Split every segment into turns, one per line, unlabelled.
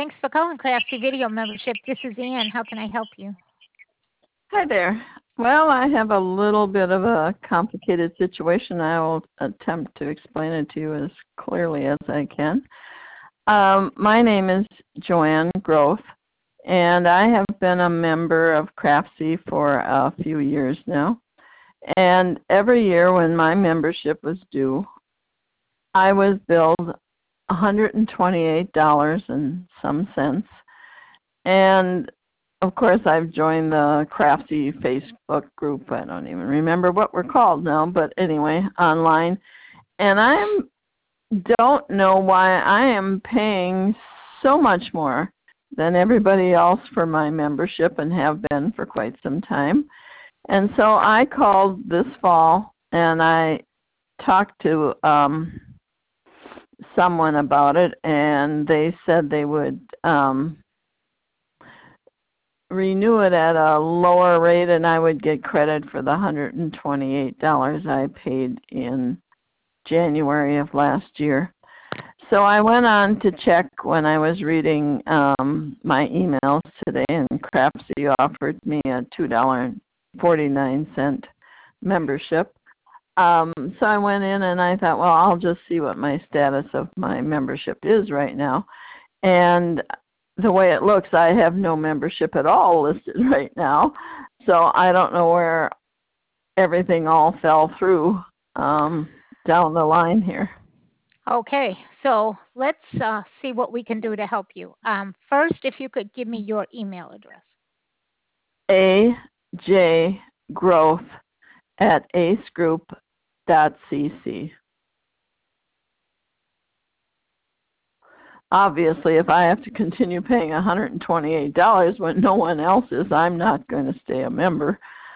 Thanks for calling Craftsy Video Membership. This is Ann. How can I help you?
Hi there. Well, I have a little bit of a complicated situation. I will attempt to explain it to you as clearly as I can. My name is Joanne Groth, and I have been a member of Craftsy for a few years now. And every year when my membership was due, I was billed $128 and some cents. And of course, I've joined the Craftsy Facebook group. I don't even remember what we're called now, but anyway, online. And I don't know why I am paying so much more than everybody else for my membership and have been for quite some time. And so I called this fall and I talked to someone about it, and they said they would renew it at a lower rate and I would get credit for the $128 I paid in January of last year. So I went on to check when I was reading my emails today, and Craftsy offered me a $2.49 membership. So I went in and I thought, well, I'll just see what my status of my membership is right now. And the way it looks, I have no membership at all listed right now. So I don't know where everything all fell through down the line here.
Okay, so let's see what we can do to help you. First, if you could give me your email address.
ajgrowth@acegroup.cc. Obviously, if I have to continue paying $128 when no one else is, I'm not going to stay a member.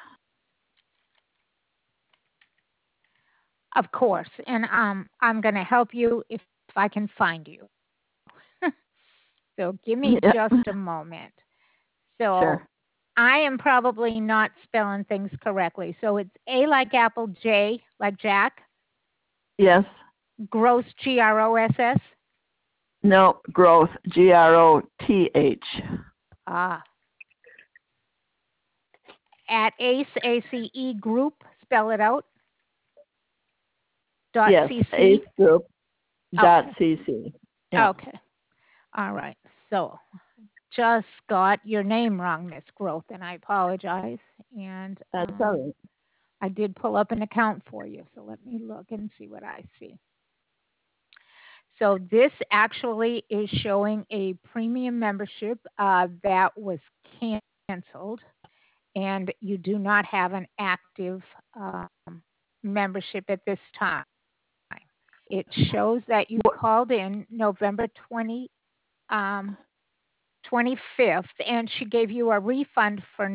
Of course, and I'm going to help you if I can find you. So give me
Yeah.
just a moment. So
Sure.
I am probably not spelling things correctly. So it's A like apple, J like Jack,
Yes.
Gross, Gross.
No, growth, Groth.
Ah, at ACE, ACE group, spell it out.
Yes,
.cc.
acegroup.cc. Yeah.
Okay. All right. So just got your name wrong, Miss Growth, and I apologize. And
That's all right.
I did pull up an account for you, so let me look and see what I see. So this actually is showing a premium membership that was canceled, and you do not have an active membership at this time. It shows that you called in November 25th, and she gave you a refund for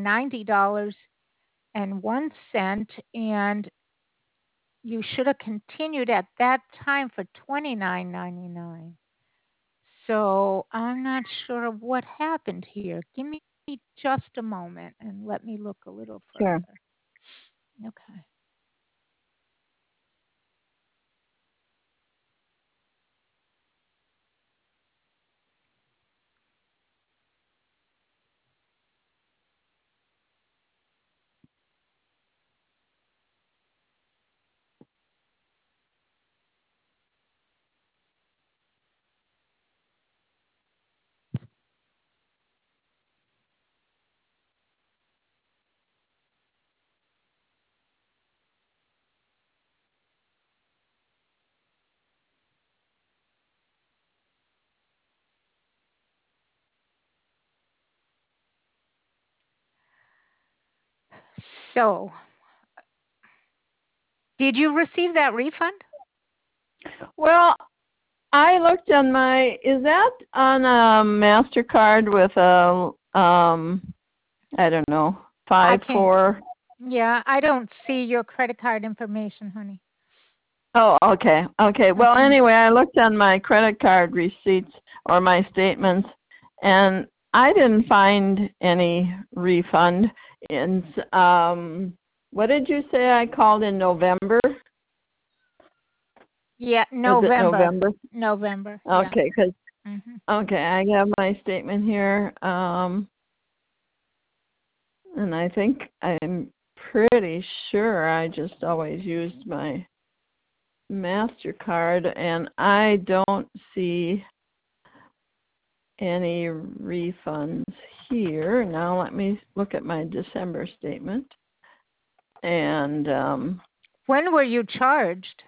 $90.01, and you should have continued at that time for $29.99. So I'm not sure what happened here. Give me just a moment and let me look a little
Sure.
further. Okay. So, did you receive that refund?
Well, I looked on my, is that on a MasterCard with a, I don't know,
I
5,
can't.
4?
Yeah, I don't see your credit card information, honey.
Oh, okay. Okay. Well, anyway, I looked on my credit card receipts or my statements, and I didn't find any refund. And what did you say I called in November?
Yeah,
Was it
November.
November?
November.
Okay, because
Mm-hmm.
Okay, I have my statement here. And I think I'm pretty sure I just always used my MasterCard, and I don't see any refunds here. Now let me look at my December statement. And
When were you charged?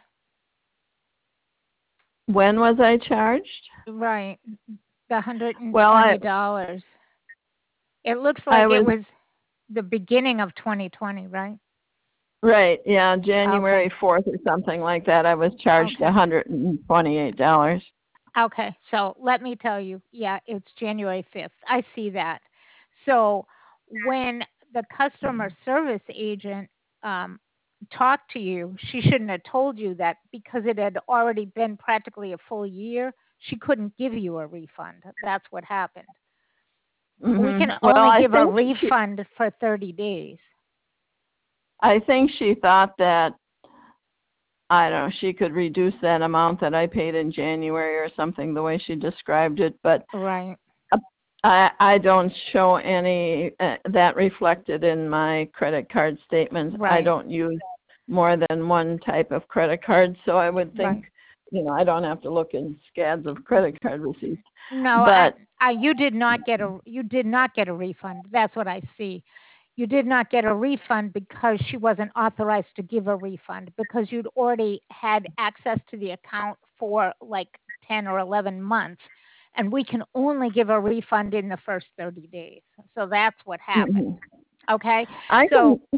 when was I charged?
Right, the
Well,
$120. It looks
I
like it
was
was the beginning of 2020, right?
right. Yeah,
Okay.
January 4th or something like that. I was charged
Okay.
$128.
Okay. So let me tell you, yeah, it's January 5th. I see that. So when the customer service agent um, talked to you, she shouldn't have told you that because it had already been practically a full year. She couldn't give you a refund. That's what happened. We can
Well,
only give a refund for 30 days.
I think she thought that, I don't know, she could reduce that amount that I paid in January or something, the way she described it, but
Right.
I don't show any that reflected in my credit card statements. I
Right.
don't use more than one type of credit card, so I would think,
Right.
I don't have to look in scads of credit card receipts.
No,
But
you did not get a refund. That's what I see. You did not get a refund because she wasn't authorized to give a refund because you'd already had access to the account for like 10 or 11 months, and we can only give a refund in the first 30 days. So that's what happened. Okay?
I
So
can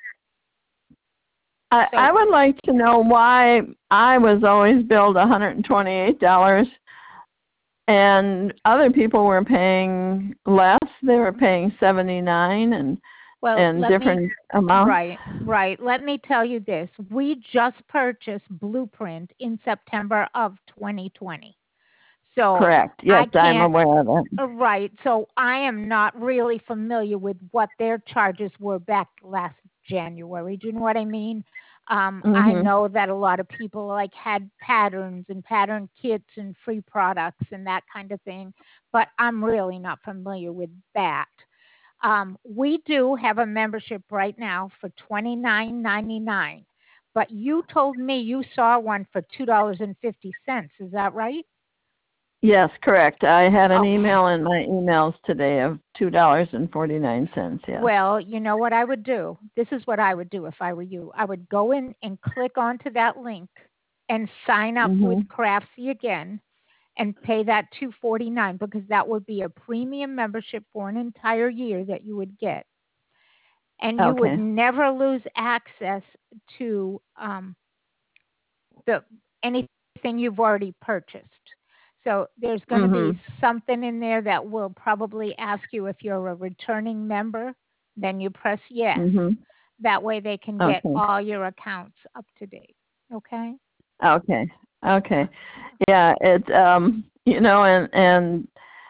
I
so
would like to know why I was always billed $128 and other people were paying less. They were paying 79
well,
and different amounts.
right. Let me tell you this. We just purchased Blueprint in September of 2020. So
Correct. Yes,
I
I'm
can't,
aware of it.
right. So I am not really familiar with what their charges were back last January. Do you know what I mean? I
Mhm.
know that a lot of people like had patterns and pattern kits and free products and that kind of thing, but I'm really not familiar with that. We do have a membership right now for $29.99, but you told me you saw one for $2.50. Is that right?
Yes, correct. I had an
Okay.
email in my emails today of $2.49. Yes.
Well, you know what I would do? This is what I would do if I were you. I would go in and click onto that link and sign up with
Mhm.
Craftsy again and pay that $2.49 because that would be a premium membership for an entire year that you would get. And you would
Okay.
never lose access to the anything you've already purchased. So there's going to be
Mhm.
something in there that will probably ask you if you're a returning member. Then you press yes.
Mhm.
That way they can get
Okay.
all your accounts up to date. Okay?
Okay. Okay. Yeah, it and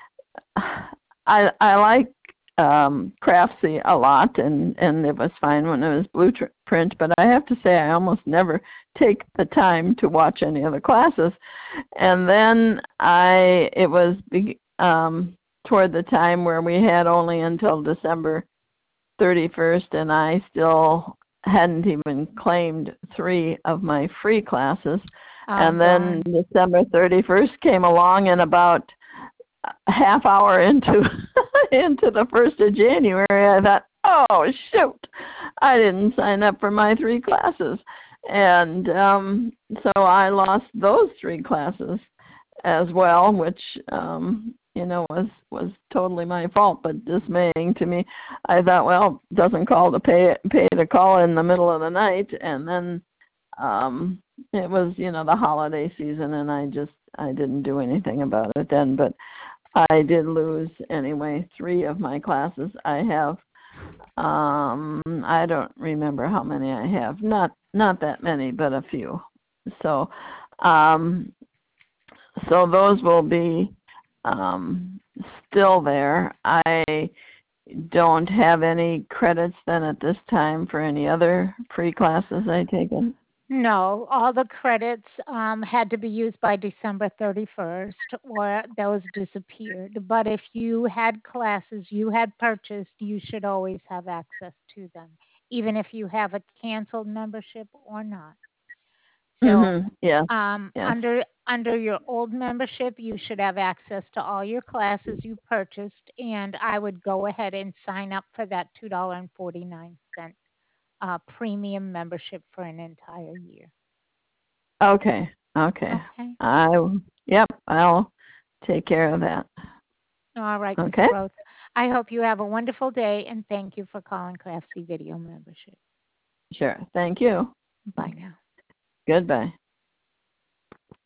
I like Craftsy a lot, and it was fine when it was Blueprint, but I have to say I almost never take the time to watch any of the classes. And then it was toward the time where we had only until December 31st, and I still hadn't even claimed 3 of my free classes.
Oh,
And then
darn.
December 31st came along, and about a half hour into into the 1st of January, I thought, oh shoot, I didn't sign up for my 3 classes, and so I lost those 3 classes as well, which was totally my fault, but dismaying to me. I thought, well, doesn't call to pay to call in the middle of the night, and then it was the holiday season, and I didn't do anything about it then, but I did lose anyway 3 of my classes. I have I don't remember how many I have. Not that many, but a few. So so those will be still there. I don't have any credits then at this time for any other free classes I've taken.
No, all the credits had to be used by December 31st or those disappeared. But if you had classes you had purchased, you should always have access to them, even if you have a canceled membership or not. So
Mhm. Yes. Yes.
under your old membership, you should have access to all your classes you purchased, and I would go ahead and sign up for that $2.49 premium membership for an entire year.
Okay. Okay.
Okay.
Yep, I'll take care of that.
All right, Miss
Okay?
Rose. I hope you have a wonderful day, and thank you for calling Craftsy Video Membership.
Sure. Thank you.
Bye now.
Goodbye.